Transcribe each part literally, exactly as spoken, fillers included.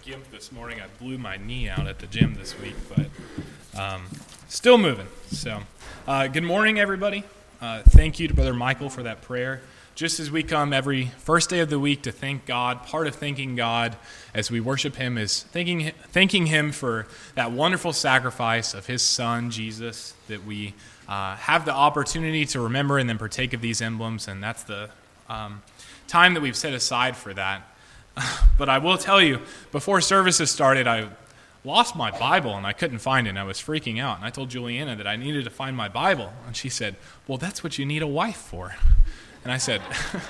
gimp this morning. I blew my knee out at the gym this week, but um, still moving. So, uh, good morning, everybody. Uh, thank you to Brother Michael for that prayer. Just as we come every first day of the week to thank God, part of thanking God as we worship Him is thanking, thanking Him for that wonderful sacrifice of His Son, Jesus, that we uh, have the opportunity to remember and then partake of these emblems, and that's the um, time that we've set aside for that. But I will tell you, before services started, I lost my Bible, and I couldn't find it, and I was freaking out. And I told Juliana that I needed to find my Bible, and she said, well, that's what you need a wife for. And I said,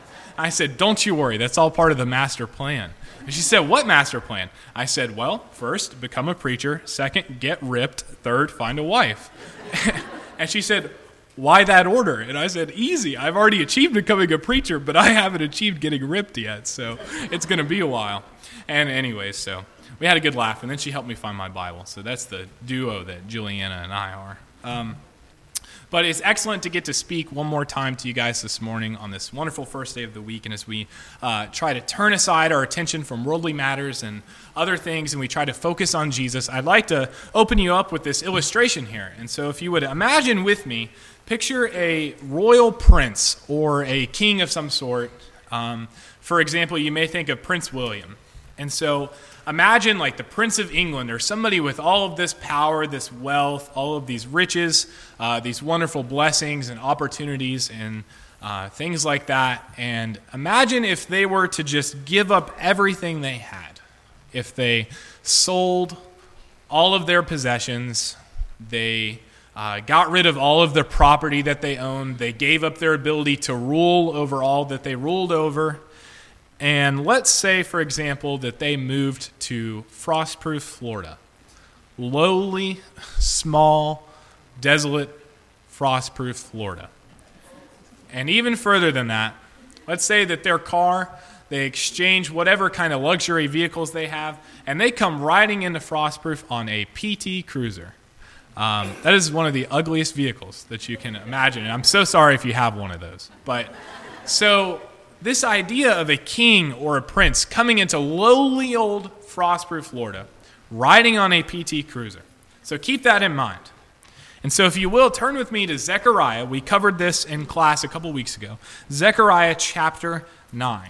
I said, don't you worry, that's all part of the master plan. And she said, what master plan? I said, well, first, become a preacher. Second, get ripped. Third, find a wife. And she said, why that order? And I said, easy. I've already achieved becoming a preacher, but I haven't achieved getting ripped yet, so it's going to be a while. And anyways, so we had a good laugh, and then she helped me find my Bible. So that's the duo that Juliana and I are. Um, But it's excellent to get to speak one more time to you guys this morning on this wonderful first day of the week. And as we uh, try to turn aside our attention from worldly matters and other things, and we try to focus on Jesus, I'd like to open you up with this illustration here. And so if you would imagine with me, picture a royal prince or a king of some sort. Um, for example, you may think of Prince William. And so imagine like the Prince of England or somebody with all of this power, this wealth, all of these riches, uh, these wonderful blessings and opportunities and uh, things like that. And imagine if they were to just give up everything they had. If they sold all of their possessions, they uh, got rid of all of the property that they owned, they gave up their ability to rule over all that they ruled over. And let's say, for example, that they moved to Frostproof, Florida. Lowly, small, desolate, Frostproof, Florida. And even further than that, let's say that their car, they exchange whatever kind of luxury vehicles they have, and they come riding into Frostproof on a P T Cruiser. Um, that is one of the ugliest vehicles that you can imagine. And I'm so sorry if you have one of those. But so this idea of a king or a prince coming into lowly old Frostproof, Florida, riding on a P T Cruiser. So keep that in mind. And so if you will, turn with me to Zechariah. We covered this in class a couple weeks ago. Zechariah chapter nine.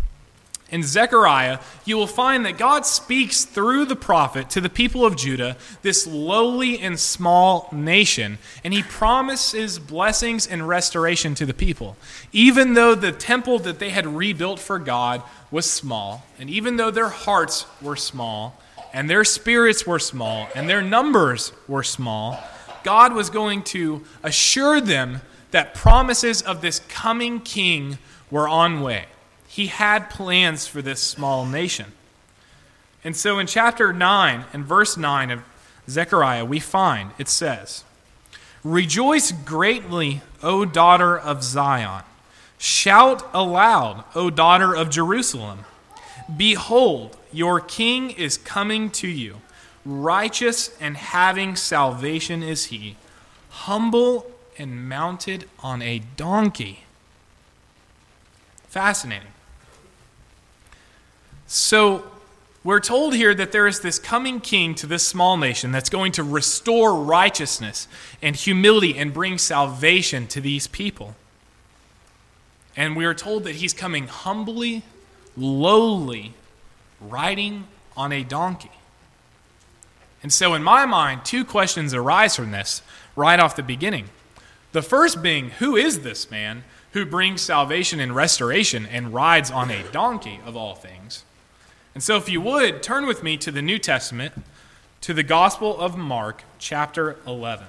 In Zechariah, you will find that God speaks through the prophet to the people of Judah, this lowly and small nation, and he promises blessings and restoration to the people. Even though the temple that they had rebuilt for God was small, and even though their hearts were small, and their spirits were small, and their numbers were small, God was going to assure them that promises of this coming king were on way. He had plans for this small nation. And so in chapter nine and verse nine of Zechariah, we find, it says, rejoice greatly, O daughter of Zion. Shout aloud, O daughter of Jerusalem. Behold, your king is coming to you. Righteous and having salvation is he, humble and mounted on a donkey. Fascinating. So we're told here that there is this coming king to this small nation that's going to restore righteousness and humility and bring salvation to these people. And we are told that he's coming humbly, lowly, riding on a donkey. And so in my mind, two questions arise from this right off the beginning. The first being, who is this man who brings salvation and restoration and rides on a donkey of all things? And so if you would, turn with me to the New Testament, to the Gospel of Mark, chapter eleven.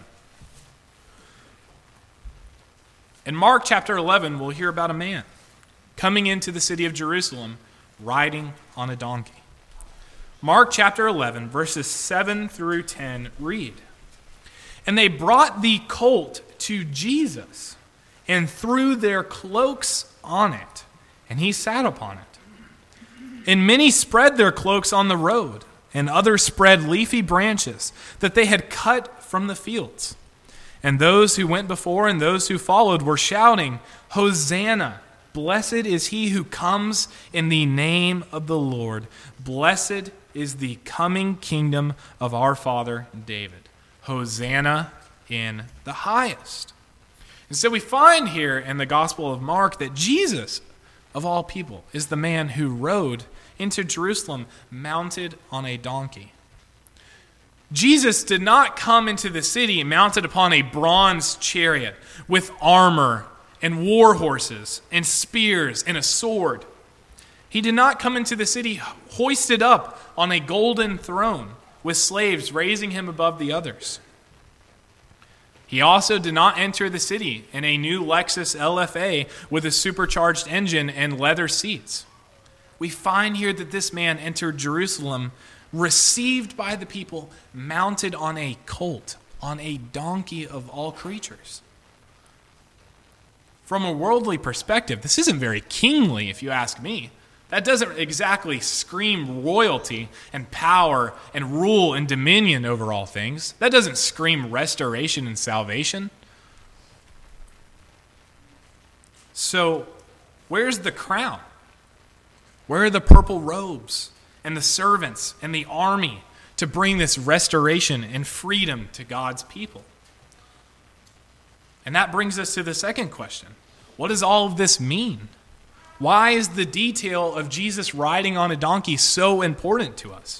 In Mark chapter eleven, we'll hear about a man coming into the city of Jerusalem riding on a donkey. Mark chapter eleven, verses seven through ten read, and they brought the colt to Jesus and threw their cloaks on it, and he sat upon it. And many spread their cloaks on the road, and others spread leafy branches that they had cut from the fields. And those who went before and those who followed were shouting, Hosanna! Blessed is he who comes in the name of the Lord. Blessed is the coming kingdom of our father David. Hosanna in the highest. And so we find here in the Gospel of Mark that Jesus, of all people, is the man who rode into Jerusalem mounted on a donkey. Jesus did not come into the city mounted upon a bronze chariot with armor and war horses and spears and a sword. He did not come into the city hoisted up on a golden throne with slaves raising him above the others. He also did not enter the city in a new Lexus L F A with a supercharged engine and leather seats. We find here that this man entered Jerusalem received by the people, mounted on a colt, on a donkey of all creatures. From a worldly perspective, this isn't very kingly, if you ask me. That doesn't exactly scream royalty and power and rule and dominion over all things. That doesn't scream restoration and salvation. So, where's the crown? Where are the purple robes and the servants and the army to bring this restoration and freedom to God's people? And that brings us to the second question. What does all of this mean? Why is the detail of Jesus riding on a donkey so important to us?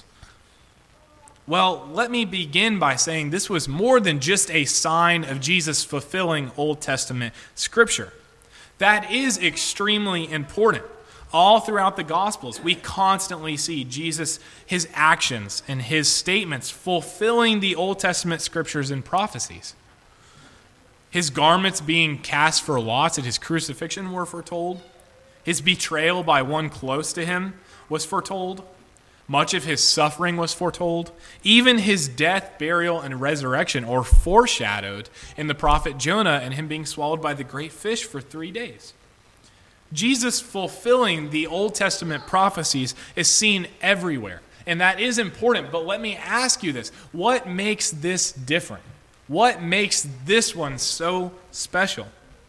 Well, let me begin by saying this was more than just a sign of Jesus fulfilling Old Testament scripture. That is extremely important. All throughout the Gospels, we constantly see Jesus, his actions and his statements fulfilling the Old Testament scriptures and prophecies. His garments being cast for lots at his crucifixion were foretold. His betrayal by one close to him was foretold. Much of his suffering was foretold. Even his death, burial, and resurrection are foreshadowed in the prophet Jonah and him being swallowed by the great fish for three days. Jesus fulfilling the Old Testament prophecies is seen everywhere, and that is important. But let me ask you this. What makes this different? What makes this one so special?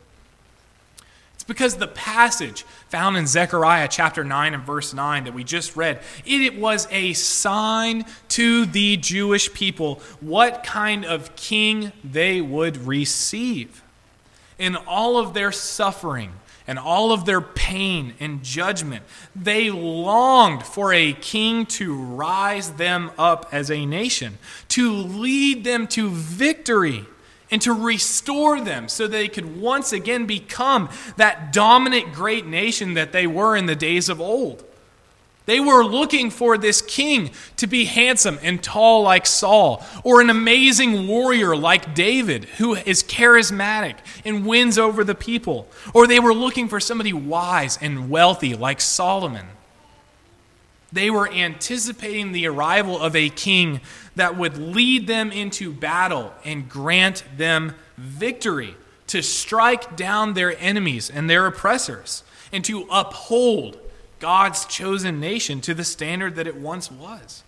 It's because the passage found in Zechariah chapter nine and verse nine that we just read, it was a sign to the Jewish people what kind of king they would receive. In all of their suffering and all of their pain and judgment, they longed for a king to rise them up as a nation, to lead them to victory, and to restore them so they could once again become that dominant great nation that they were in the days of old. They were looking for this king to be handsome and tall like Saul, or an amazing warrior like David, who is charismatic and wins over the people. Or they were looking for somebody wise and wealthy like Solomon. They were anticipating the arrival of a king that would lead them into battle and grant them victory, to strike down their enemies and their oppressors, and to uphold God's chosen nation to the standard that it once was.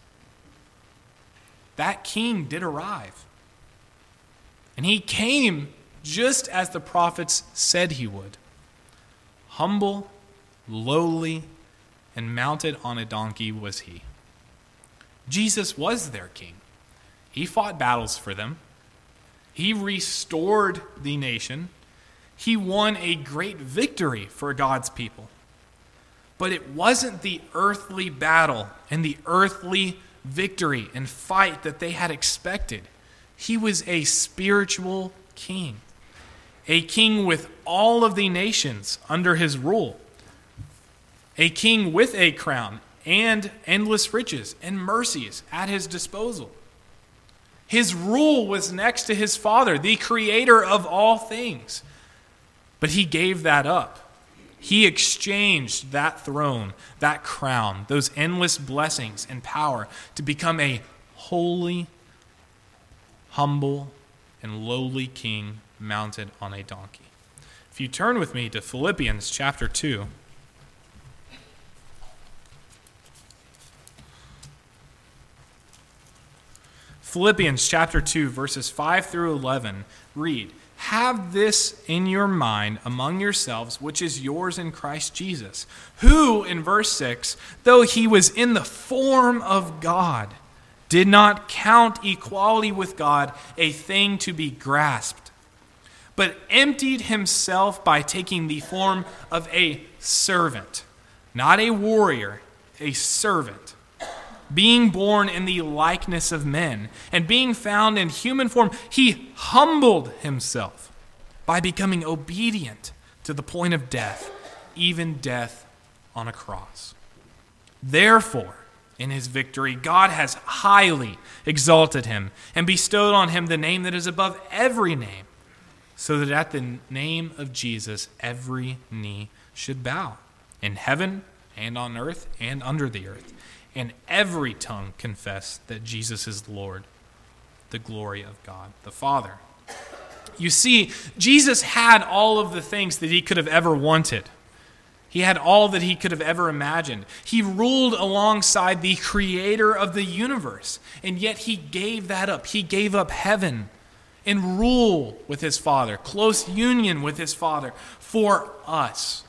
That king did arrive. And he came just as the prophets said he would. Humble, lowly, and mounted on a donkey was he. Jesus was their king. He fought battles for them. He restored the nation. He won a great victory for God's people. But it wasn't the earthly battle and the earthly victory and fight that they had expected. He was a spiritual king, a king with all of the nations under his rule, a king with a crown and endless riches and mercies at his disposal. His rule was next to his Father, the creator of all things. But he gave that up. He exchanged that throne, that crown, those endless blessings and power to become a holy, humble, and lowly king mounted on a donkey. If you turn with me to Philippians chapter two. Philippians chapter two, verses five through eleven read, "Have this in your mind among yourselves, which is yours in Christ Jesus, who," in verse six, "though he was in the form of God, did not count equality with God a thing to be grasped, but emptied himself by taking the form of a servant," not a warrior, a servant, "being born in the likeness of men, and being found in human form, he humbled himself by becoming obedient to the point of death, even death on a cross. Therefore, in his victory, God has highly exalted him and bestowed on him the name that is above every name, so that at the name of Jesus every knee should bow, in heaven and on earth and under the earth, and every tongue confess that Jesus is Lord, the glory of God the Father." You see, Jesus had all of the things that he could have ever wanted. He had all that he could have ever imagined. He ruled alongside the creator of the universe, and yet he gave that up. He gave up heaven and rule with his Father, close union with his Father for us,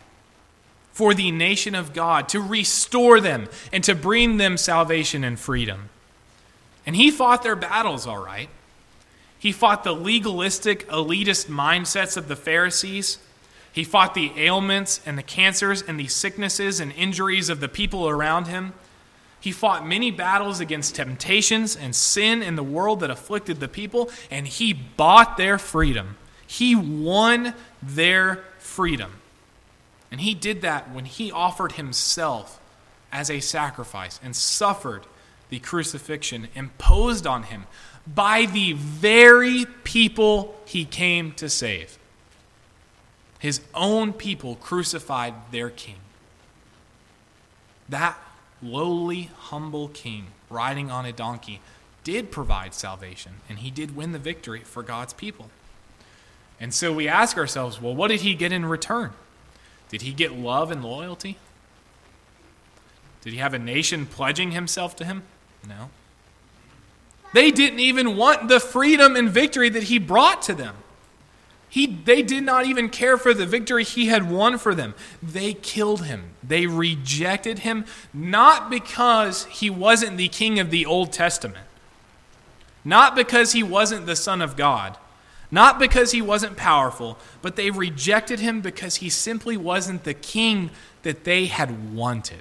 for the nation of God, to restore them and to bring them salvation and freedom. And he fought their battles, all right. He fought the legalistic, elitist mindsets of the Pharisees. He fought the ailments and the cancers and the sicknesses and injuries of the people around him. He fought many battles against temptations and sin in the world that afflicted the people, and he bought their freedom. He won their freedom. And he did that when he offered himself as a sacrifice and suffered the crucifixion imposed on him by the very people he came to save. His own people crucified their king. That lowly, humble king riding on a donkey did provide salvation, and he did win the victory for God's people. And so we ask ourselves, well, what did he get in return? Did he get love and loyalty? Did he have a nation pledging himself to him? No. They didn't even want the freedom and victory that he brought to them. He, they did not even care for the victory he had won for them. They killed him. They rejected him, not because he wasn't the king of the Old Testament, not because he wasn't the Son of God, not because he wasn't powerful, but they rejected him because he simply wasn't the king that they had wanted.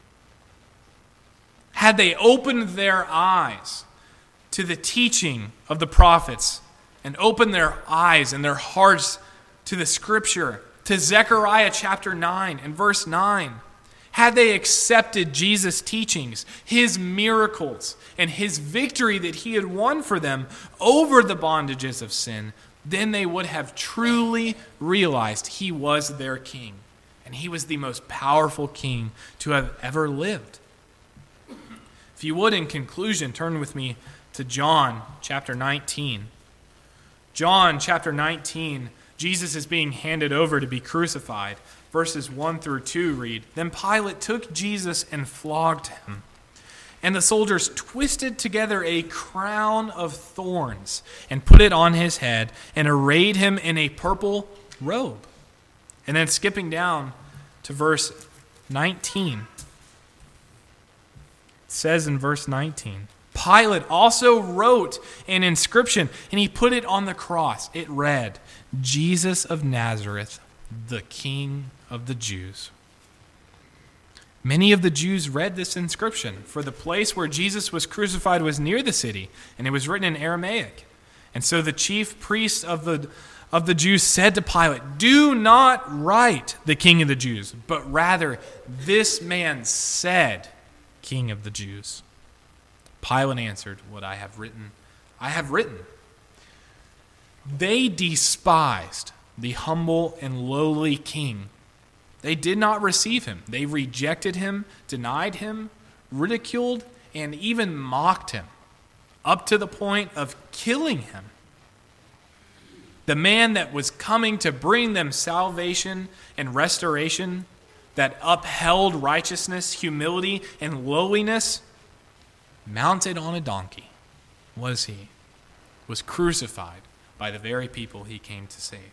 Had they opened their eyes to the teaching of the prophets and opened their eyes and their hearts to the scripture, to Zechariah chapter nine and verse nine, had they accepted Jesus' teachings, his miracles, and his victory that he had won for them over the bondages of sin, then they would have truly realized he was their king, and he was the most powerful king to have ever lived. If you would, in conclusion, turn with me to John chapter nineteen. John chapter nineteen, Jesus is being handed over to be crucified. Verses one through two read, "Then Pilate took Jesus and flogged him. And the soldiers twisted together a crown of thorns and put it on his head and arrayed him in a purple robe." And then skipping down to verse nineteen. It says in verse nineteen, "Pilate also wrote an inscription and he put it on the cross. It read, 'Jesus of Nazareth, the King of the Jews.'" Many of the Jews read this inscription, for the place where Jesus was crucified was near the city, and it was written in Aramaic. And so the chief priests of the, of the Jews said to Pilate, "Do not write the King of the Jews, but rather, this man said, King of the Jews." Pilate answered, "What I have written, I have written." They despised the humble and lowly king. They did not receive him. They rejected him, denied him, ridiculed, and even mocked him, up to the point of killing him. The man that was coming to bring them salvation and restoration, that upheld righteousness, humility, and lowliness, mounted on a donkey, was he, was crucified by the very people he came to save.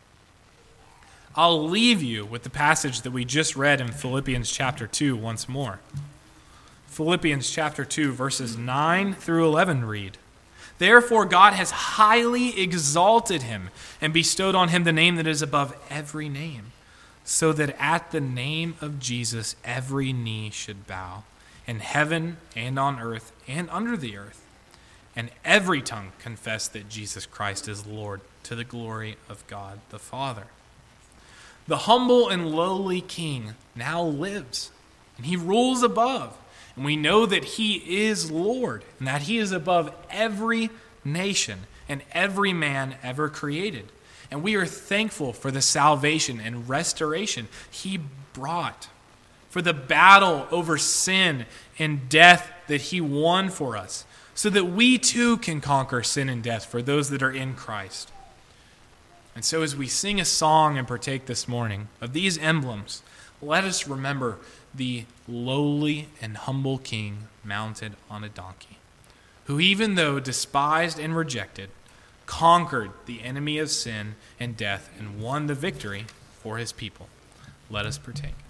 I'll leave you with the passage that we just read in Philippians chapter two once more. Philippians chapter two, verses nine through eleven read, "Therefore God has highly exalted him and bestowed on him the name that is above every name, so that at the name of Jesus every knee should bow, in heaven and on earth and under the earth, and every tongue confess that Jesus Christ is Lord, to the glory of God the Father." The humble and lowly King now lives, and he rules above. And we know that he is Lord, and that he is above every nation and every man ever created. And we are thankful for the salvation and restoration he brought, for the battle over sin and death that he won for us, so that we too can conquer sin and death for those that are in Christ. And so as we sing a song and partake this morning of these emblems, let us remember the lowly and humble King mounted on a donkey, who even though despised and rejected, conquered the enemy of sin and death and won the victory for his people. Let us partake.